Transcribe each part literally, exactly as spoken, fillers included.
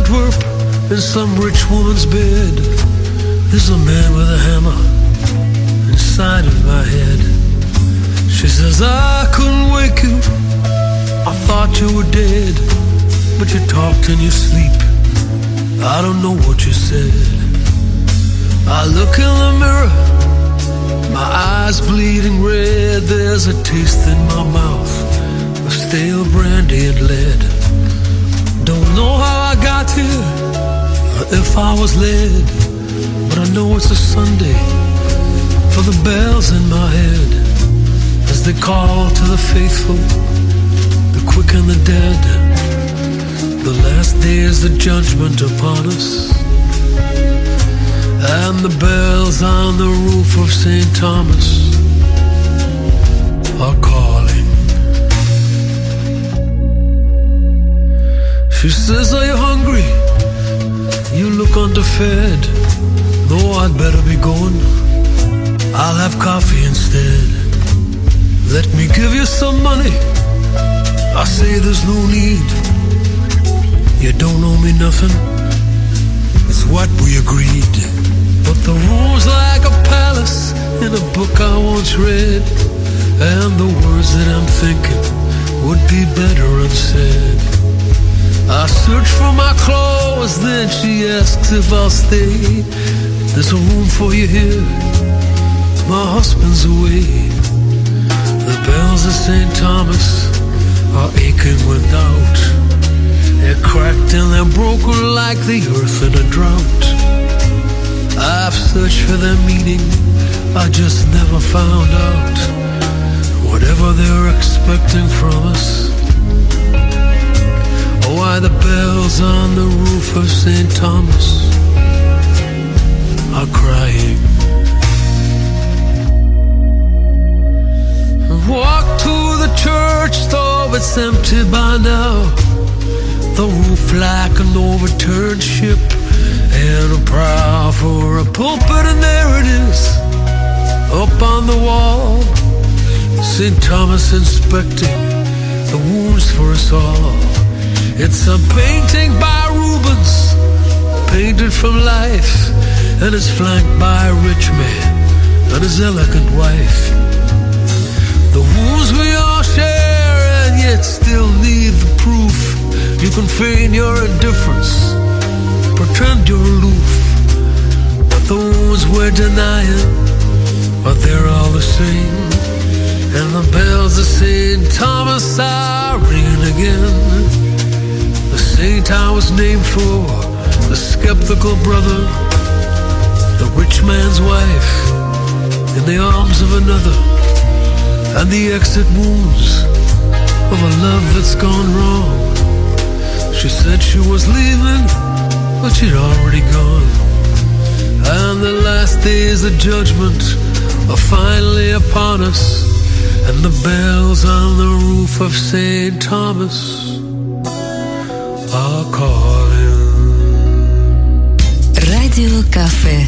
Antwerp in some rich woman's bed. There's a man with a hammer inside of my head. She says, I couldn't wake you, I thought you were dead, but you talked in your sleep, I don't know what you said. I look in the mirror, my eyes bleeding red. There's a taste in my mouth of stale brandy and lead. Don't know how I got here, or if I was led, but I know it's a Sunday for the bells in my head, as they call to the faithful, the quick and the dead. The last day is the judgment upon us, and the bells on the roof of Saint Thomas are calling. She says, are you hungry? You look underfed. No, I'd better be going, I'll have coffee instead. Let me give you some money, I say there's no need. You don't owe me nothing, it's what we agreed. But the room's like a palace in a book I once read, and the words that I'm thinking would be better unsaid. I search for my clothes, then she asks if I'll stay. There's a room for you here, my husband's away. The bells of Saint Thomas are aching with doubt. They're cracked and they're broken like the earth in a drought. I've searched for their meaning, I just never found out. Whatever they're expecting from us, why the bells on the roof of Saint Thomas are crying. Walk to the church, though it's empty by now. The roof like an overturned ship, and a prow for a pulpit, and there it is, up on the wall. Saint Thomas inspecting the wounds for us all. It's a painting by Rubens, painted from life, and it's flanked by a rich man and his elegant wife. The wounds we all share, and yet still need the proof. You can feign your indifference, pretend you're aloof, but the wounds we're denying, but they're all the same. And the bells of Saint Thomas are ringing again. The saint I was named for, the skeptical brother, the rich man's wife, in the arms of another, and the exit wounds of a love that's gone wrong. She said she was leaving, but she'd already gone. And the last days of judgment are finally upon us, and the bells on the roof of Saint Thomas are calling. Radio Caffè.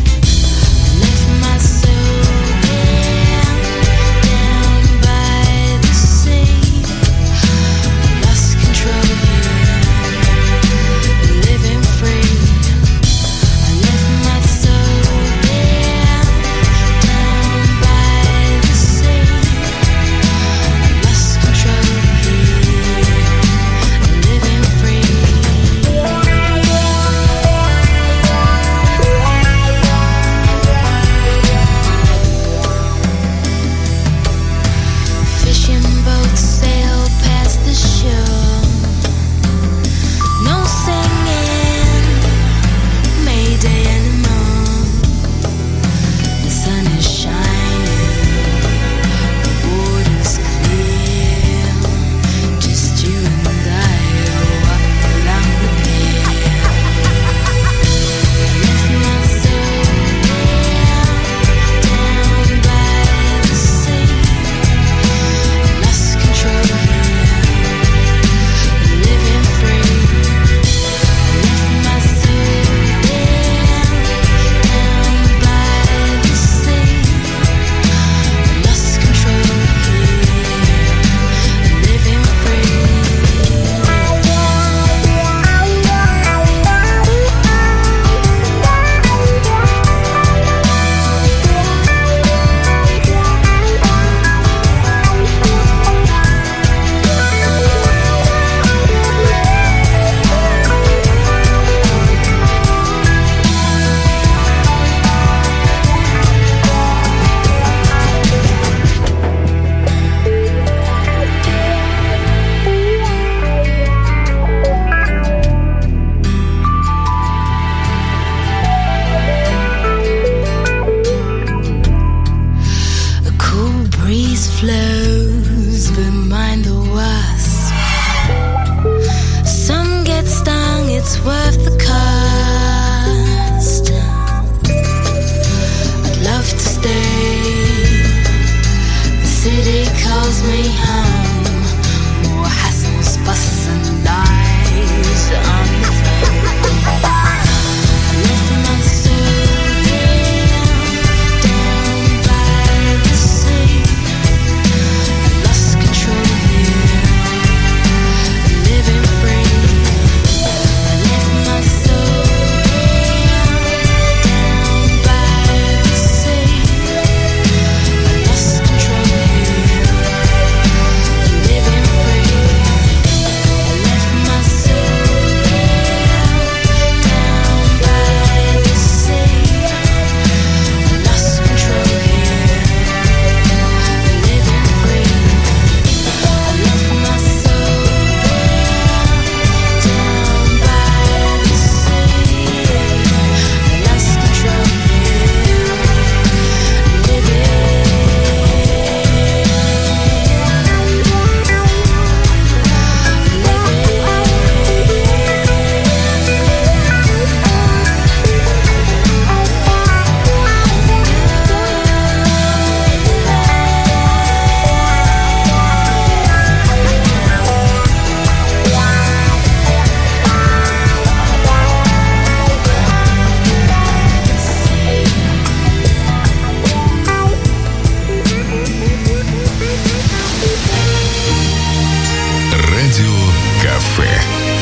Радиокафе.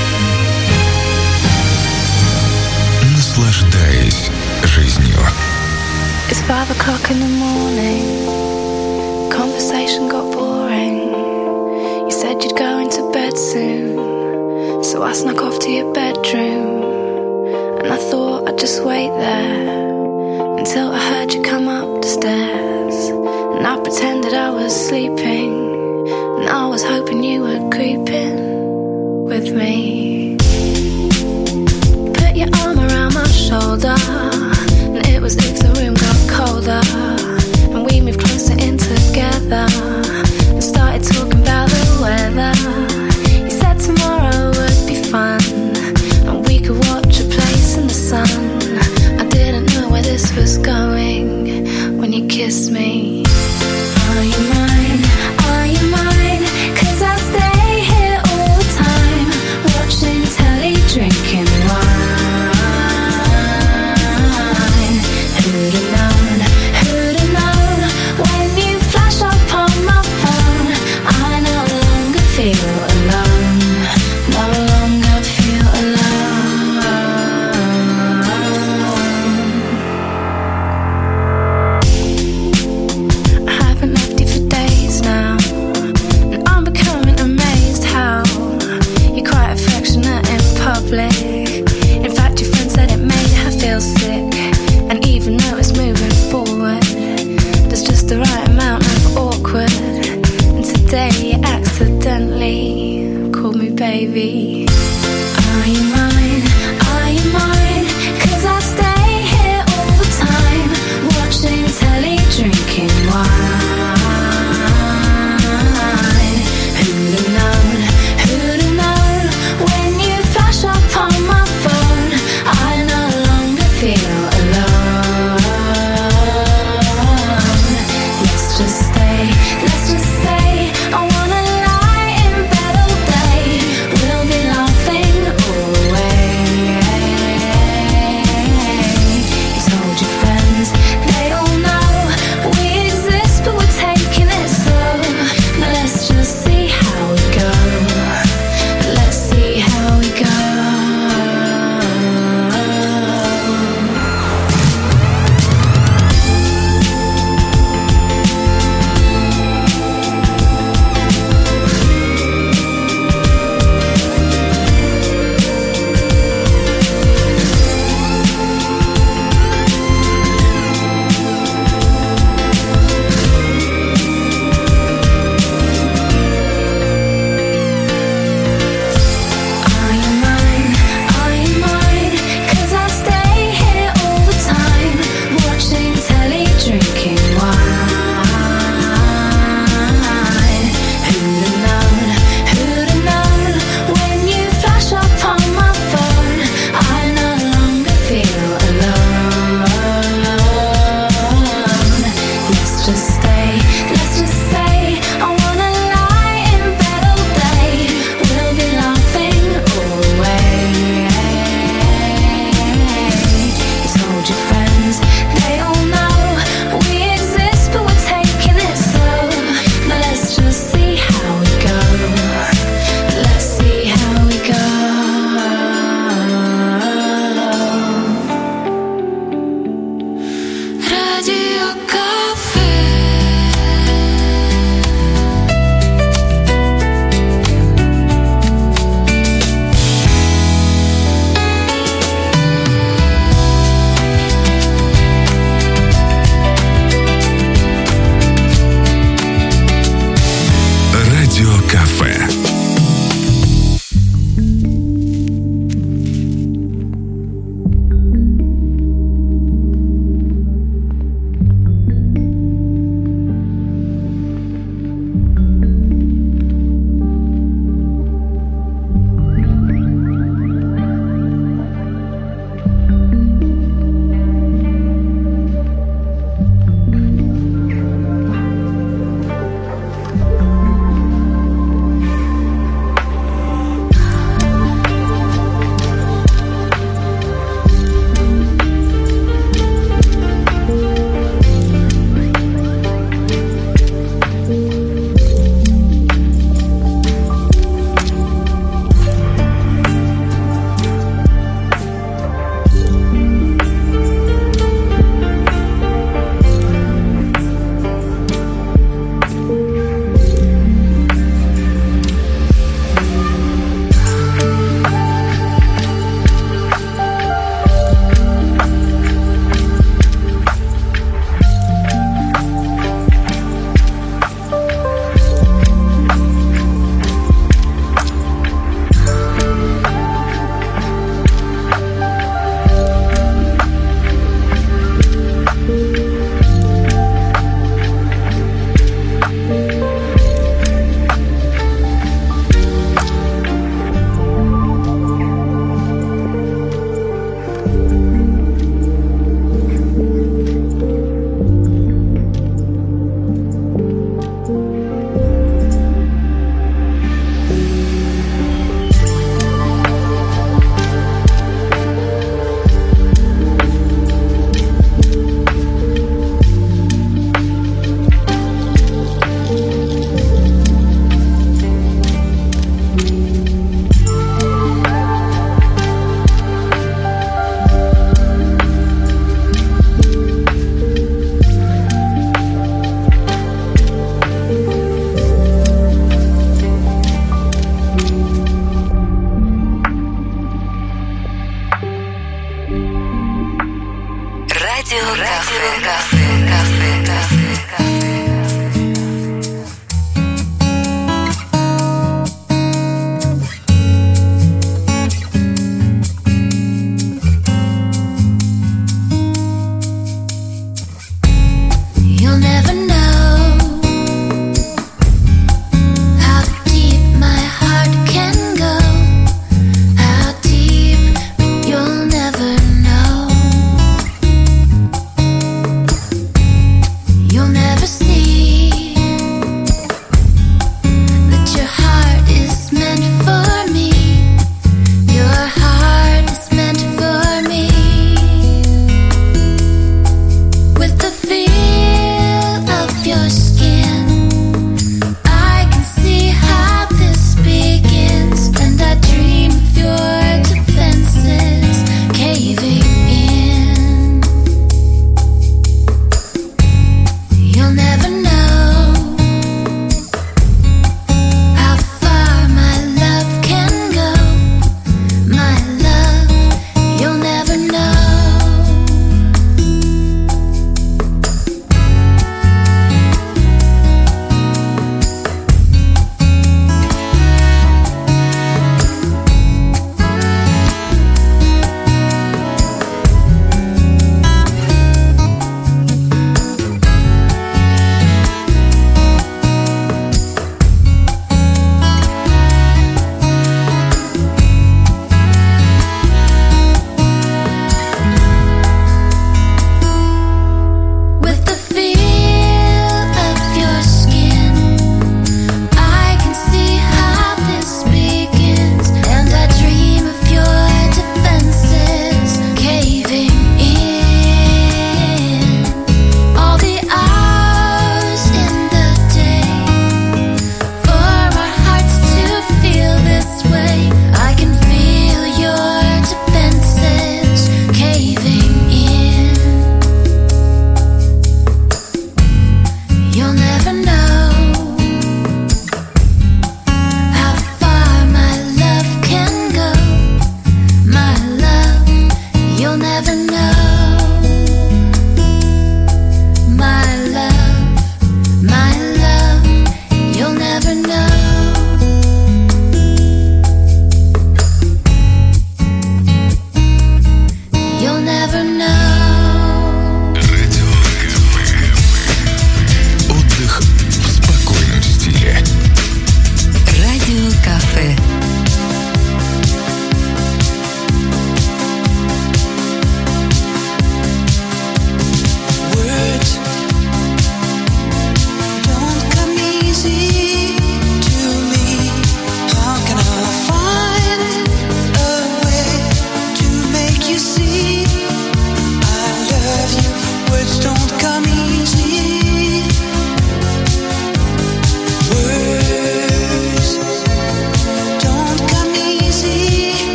Наслаждаясь жизнью. It's five o'clock in the morning. Conversation got boring. You said you'd go into bed soon, so I snuck off to your bedroom. And I thought I'd just wait there until I heard you come up the stairs. And I pretended I was sleeping, and I was hoping you were creeping with me. Put your arm around my shoulder, and it was if the room got colder. And we moved closer in together and started talking about the weather. You said tomorrow would be fun, and we could watch a place in the sun. I didn't know where this was going when you kissed me. Are you mine? Are you mine? 'Cause I stay here all the time, watching telly, drinking wine. Who'd have known? Who'd have known? When you flash up on my phone, I no longer feel alone. No longer feel alone. I haven't left you for days now, and I'm becoming amazed how you're quite affectionate in public. In fact, your friend said it made her feel sick. And even though it's moving forward, there's just the right amount of awkward. And today you accidentally called me baby. Are you mine? Are you mine? 'Cause I stay here all the time, watching telly, drinking wine. Who'd have known? Who'd have known? When you flash up on my phone, I no longer feel alone. Let's just stay, let's just stay. I wanna lie in bed all day. We'll be laughing all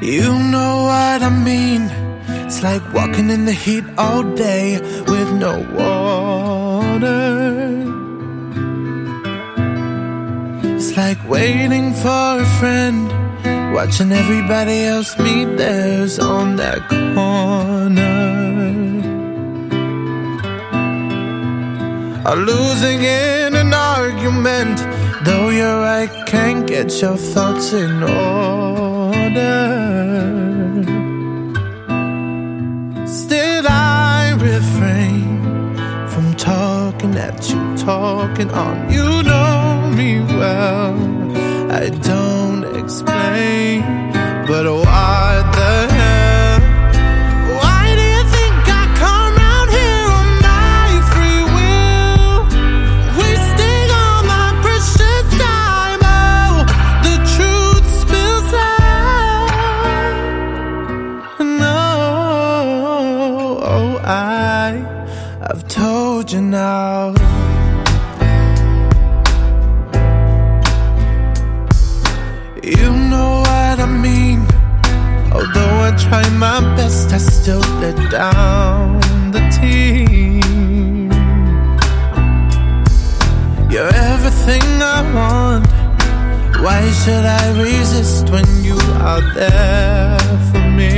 You know what I mean. It's like walking in the heat all day with no water. It's like waiting for a friend, watching everybody else meet theirs on that corner. Or losing in an argument, though you're right, can't get your thoughts in order. Still I refrain from talking at you, talking on. You know me well, I don't explain, but what the hell? Why do you think I come round here on my free will, wasting all my precious time? Oh, the truth spills out. No, oh, I, I've told you now. You know what I mean. Although I try my best, I still let down the team. You're everything I want. Why should I resist when you are there for me?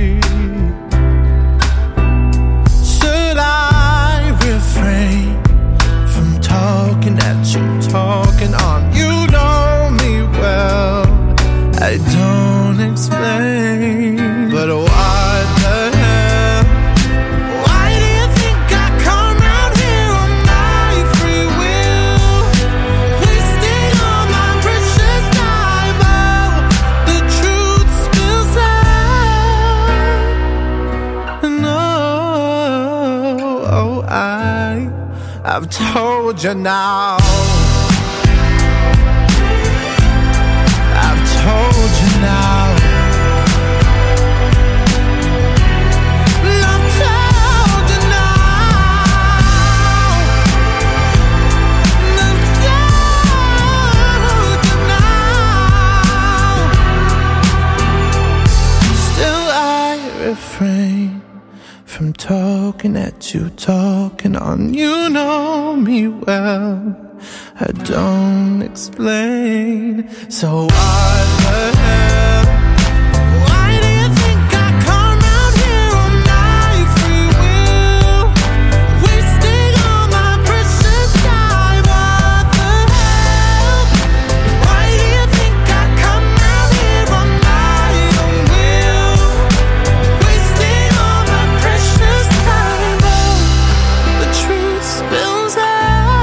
Should I refrain from talking at you, talking on? You know me well, I don't explain, but what the hell? Why do you think I come round here on my free will, wasting all my precious time? Oh, the truth spills out. No, oh, I, I've told you now. Told you now. I've told you now. I've told you now. Still I refrain from talking at you, talking on. You know me well, I don't explain. So what the hell? Why do you think I come round here on my free will, wasting all my precious time? What the hell? Why do you think I come round here on my own will, wasting all my precious time? Oh, the truth spills out.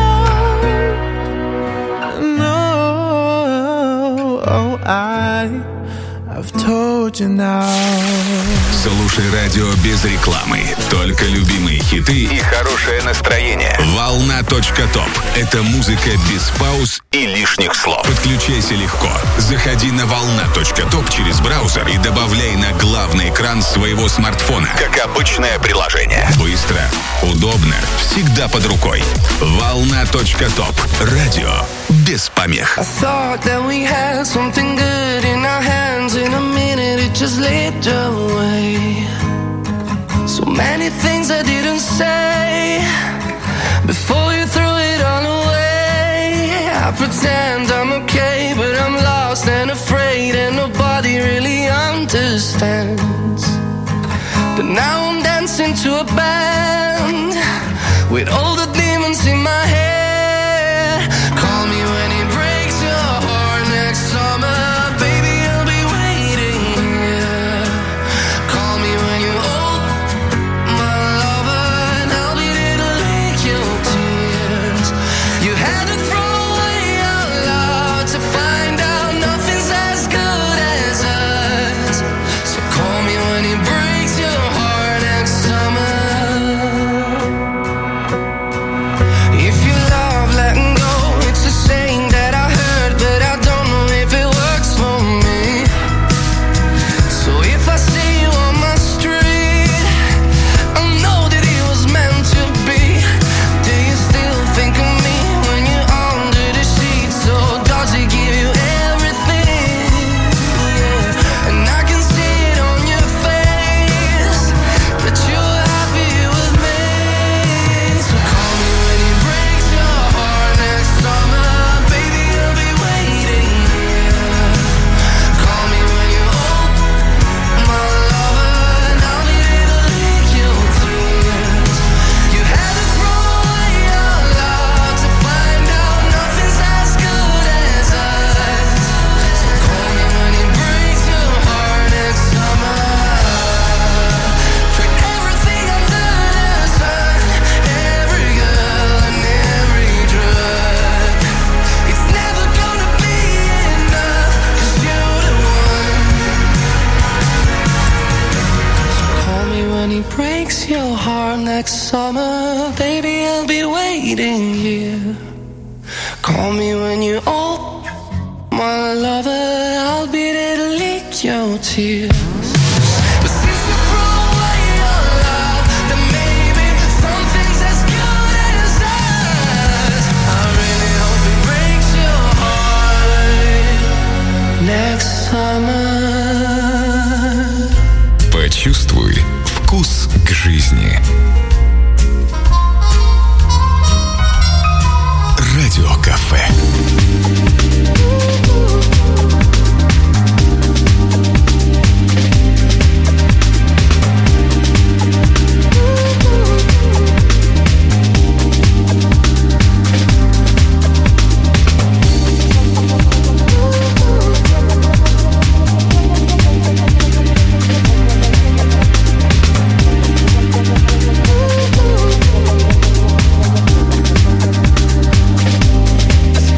I, I've told you now. Слушай радио без рекламы, только любимые хиты и хорошее настроение. Волна точка топ. Это музыка без пауз и лишних слов. Подключайся легко. Заходи на волна точка топ через браузер и добавляй на главный экран своего смартфона, как обычное приложение. Быстро, удобно, всегда под рукой. волна точка топ. Радио без помех. I thought that we had something good in our hands. In a minute it just slipped away. So many things I didn't say before you threw it all away. I pretend I'm okay, but I'm lost and afraid, and nobody really understands. But now I'm dancing to a band with all the demons in my head. Call me when it breaks your heart next summer, baby, I'll be waiting here. Call me when you're old, my lover, and I'll be there to lick your tears. You had to throw away your love to find out nothing's as good as us. So call me when it breaks your heart next summer. If next summer, baby, I'll be waiting here. Call me when you're old, my lover, I'll be there to lick your tears. But since you threw away your love, then maybe something's as good as us. I really hope it breaks your heart next summer. Почувствуй вкус к жизни. Радиокафе. I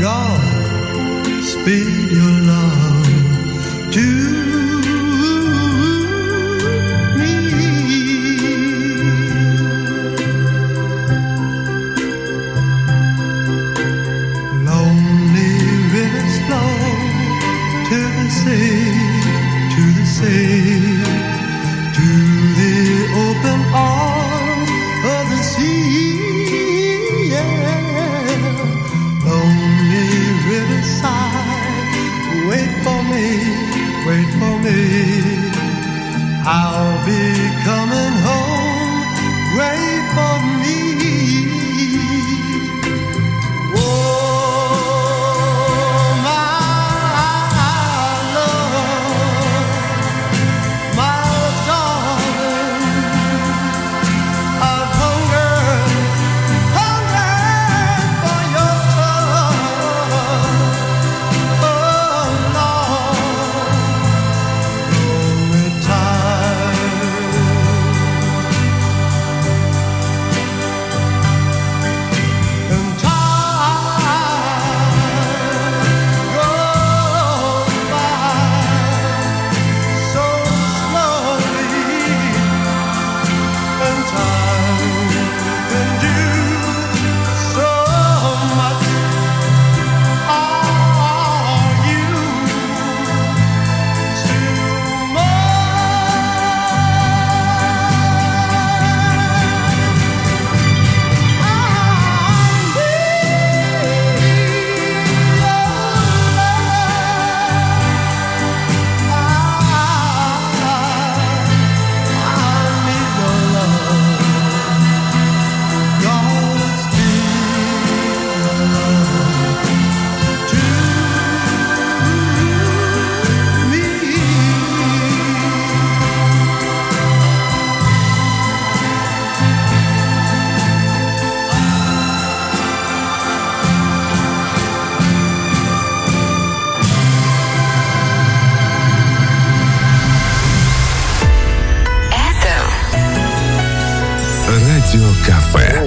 God, speed your love to I'll be coming home, wait for me. Oh, my love, my darling, I've hungered, hungered for your love. Oh, Lord, only time. Радиокафе.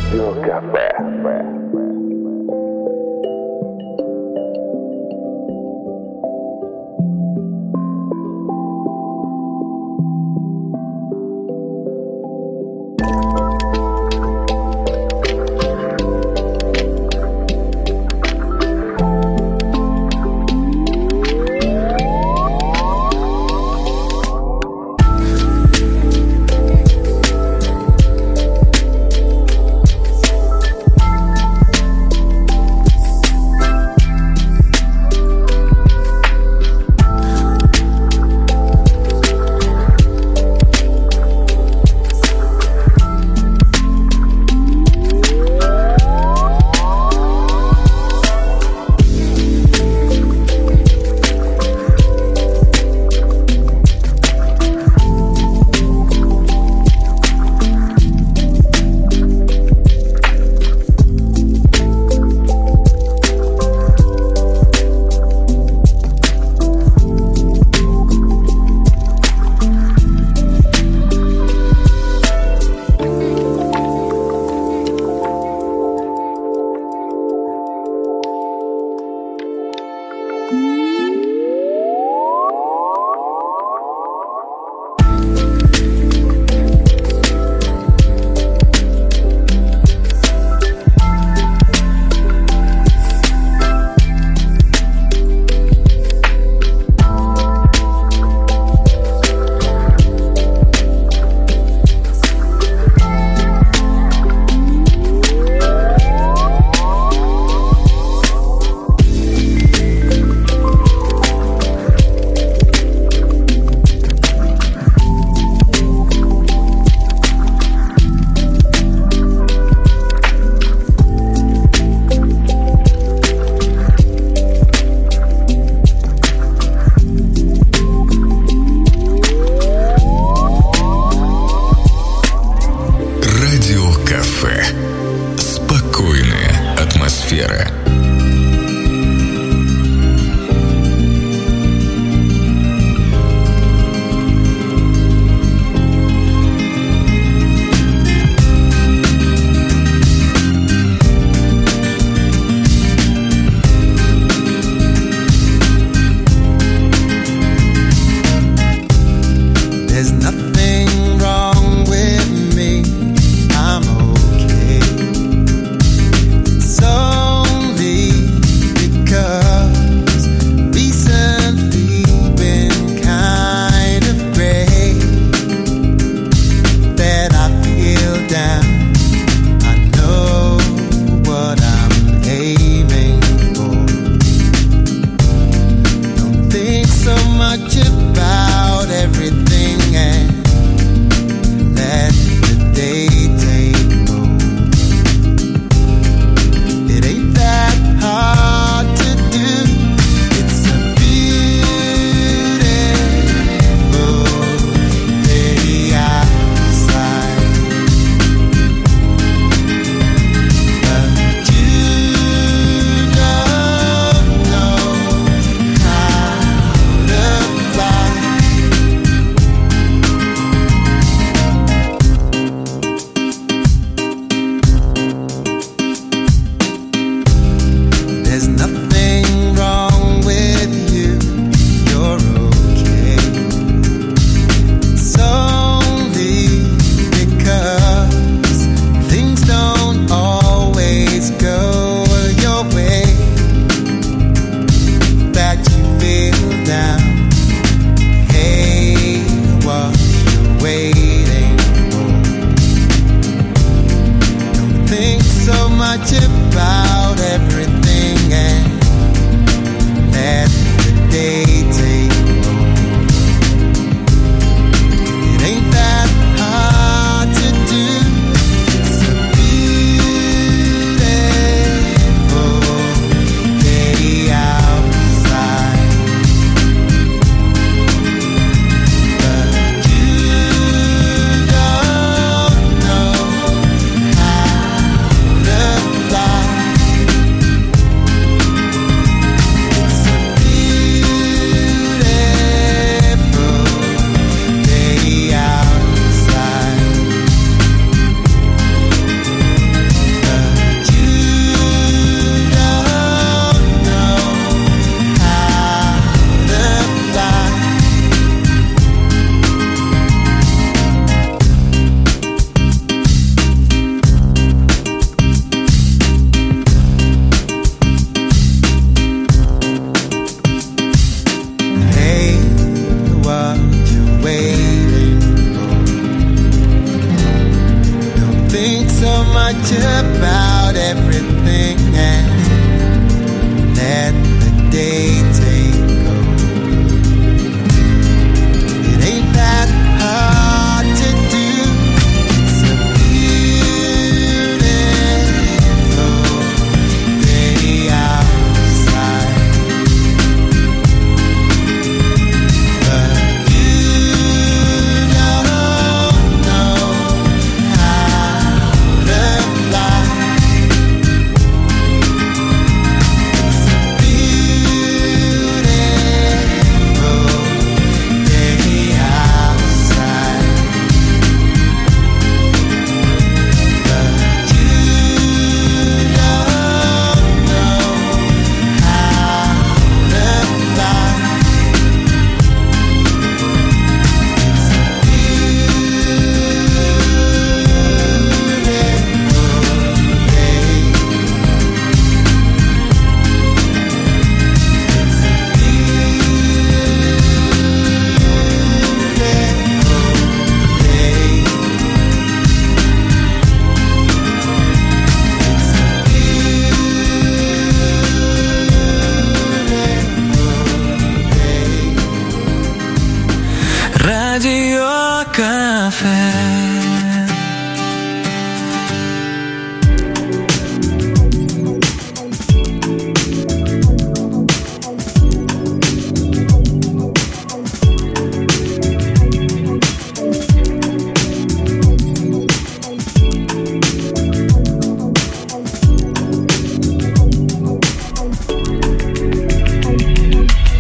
радиокафе.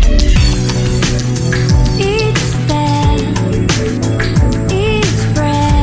Each step, each breath.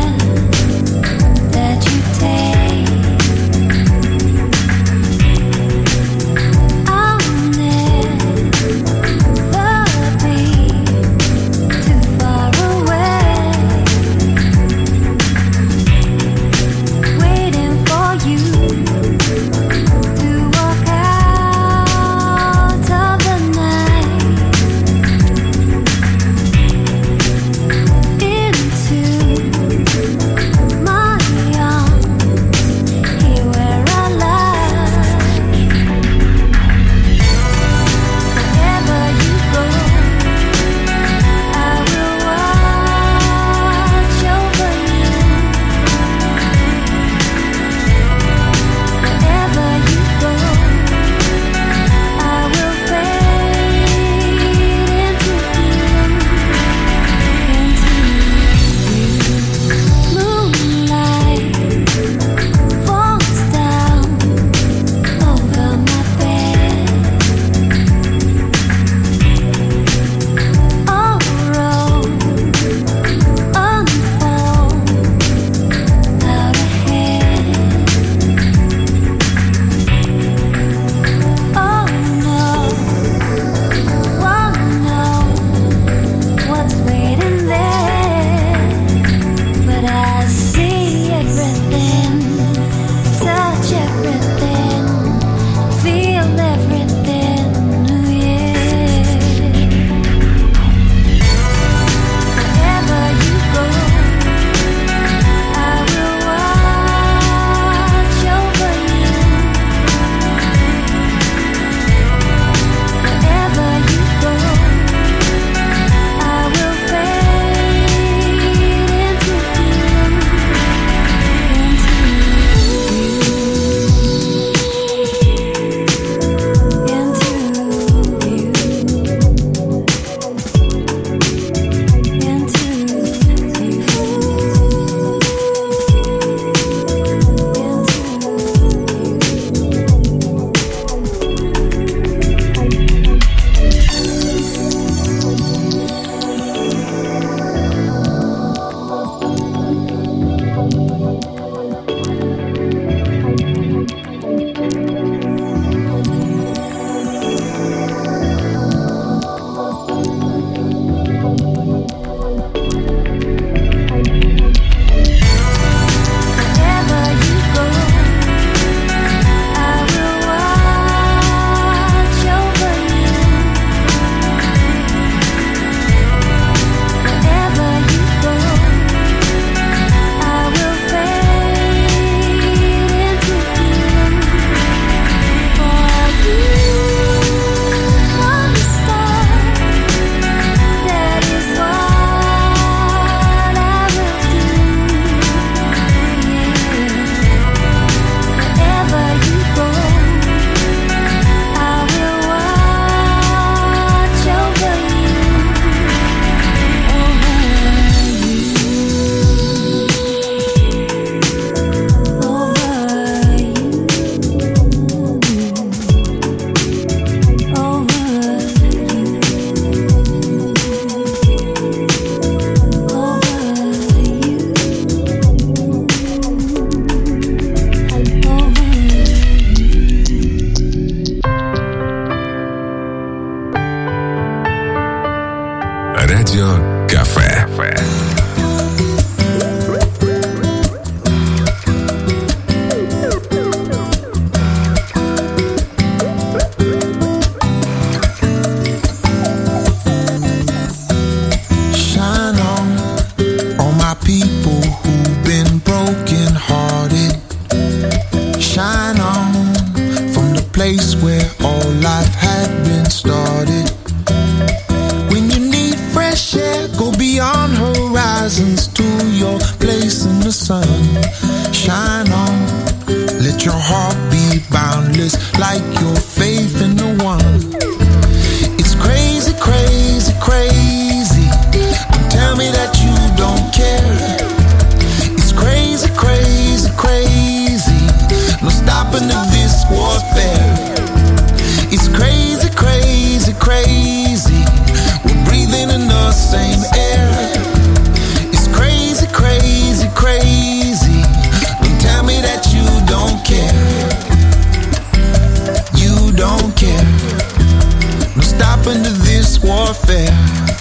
It's crazy, crazy, crazy. We're breathing in the same air. It's crazy, crazy, crazy. Don't tell me that you don't care. You don't care. No stopping to this warfare.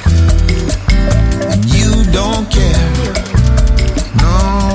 And you don't care. No.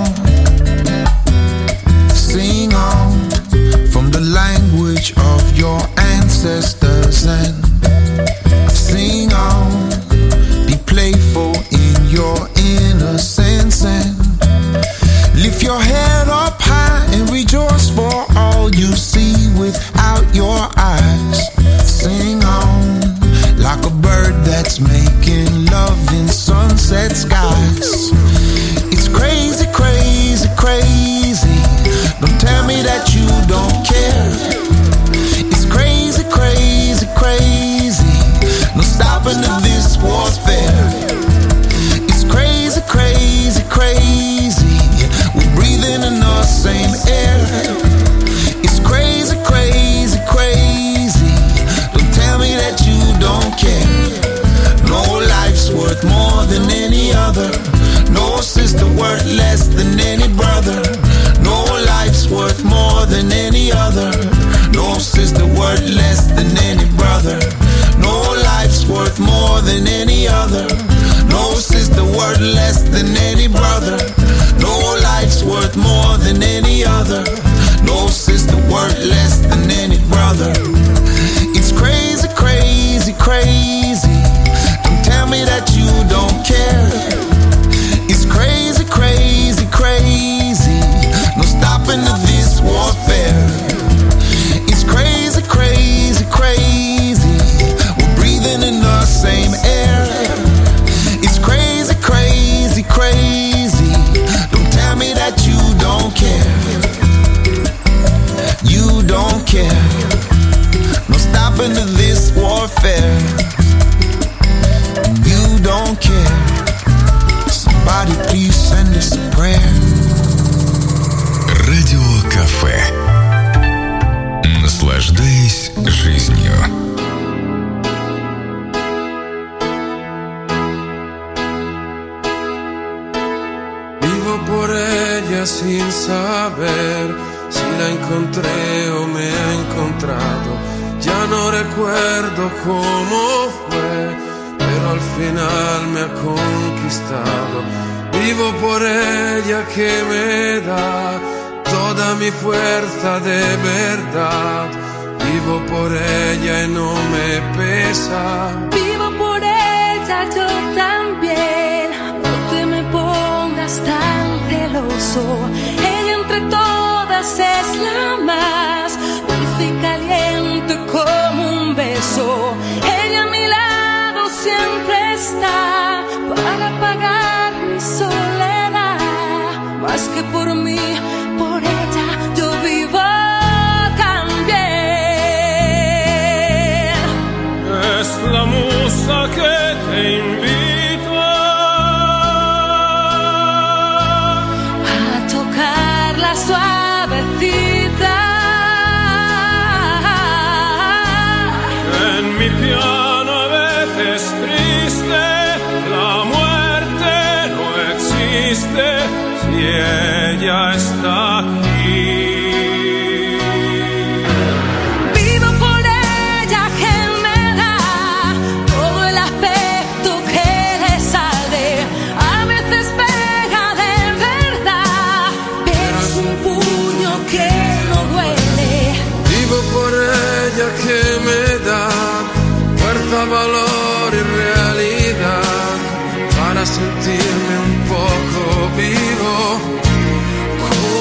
Sing on from the language of your ancestors and sing on. Be playful in your innocence and lift your head up high and rejoice for all you see without your eyes. Sing on like a bird that's making love in sunset skies. It's crazy, crazy, crazy. Don't tell me that you don't care. It's crazy, crazy, crazy. No stopping to this warfare. It's crazy, crazy, crazy. We're breathing in the same air. It's crazy, crazy, crazy. Don't tell me that you don't care. No life's worth more than any other. No sister worth less than any brother. No life's worth more than any other. No sister worth less than any brother. No life's worth more than any other. No sister worth less than any brother. No life's worth more than any other. No sister worth less than any brother. It's crazy, crazy, crazy. Don't tell me that you don't care. It's crazy, crazy, crazy. No stopping to this warfare. It's crazy, crazy, crazy. We're breathing in the same air. It's crazy, crazy, crazy. Don't tell me that you don't care. You don't care. No stopping to this warfare. You don't care. Somebody please send us a prayer. Радио Кафе. Наслаждаясь жизнью. Vivo por ella sin saber si la encontré o me ha encontrado. Ya no recuerdo cómo fue, pero al final me ha conquistado. Vivo por ella que me da toda mi fuerza de verdad. Vivo por ella y no me pesa. Vivo por ella yo también. No te me pongas tan celoso. Ella entre todas es la más dulce y caliente como un beso. Ella a mi lado siempre está para pagar mi soledad. Más que por mí, por ella yo vivo también. Es la musa que te invita a tocar la suavecita. en mi piano a veces triste. La muerte no existe si ella está aquí. Vivo por ella que me da todo el afecto que le sale. A veces pega de verdad, pero es un puño que no duele. Vivo por ella que me da fuerza, valor y realidad para sentirme un poco vivo.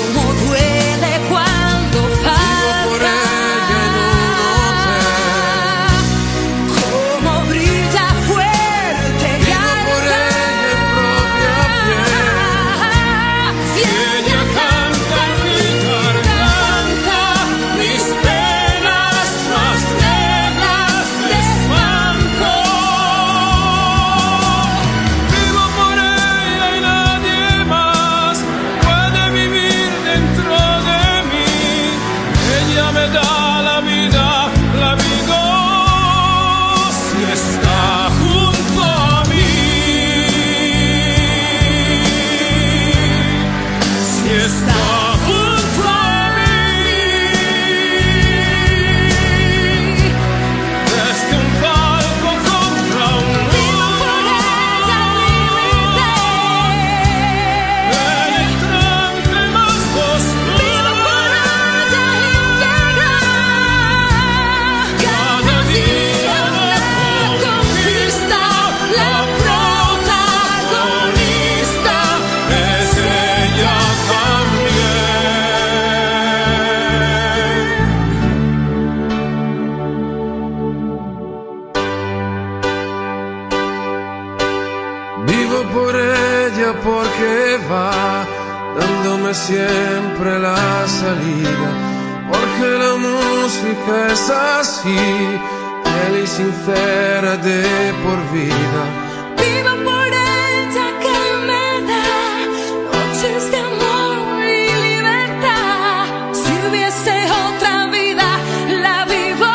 por ella porque va dándome siempre la salida, porque la música es así, fiel y sincera de por vida. Vivo por ella que me da noches de amor y libertad. Si hubiese otra vida, la vivo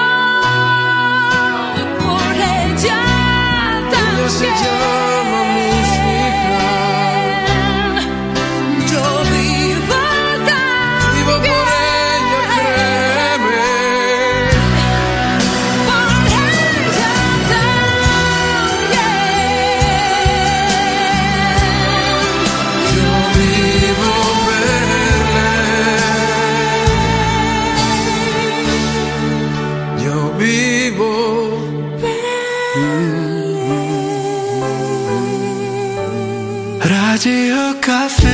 por ella también. Ella se llama música. Yo vivo también. Vivo por ella, créeme. Por ella también. Yo vivo verle. Yo vivo. Radio Caffè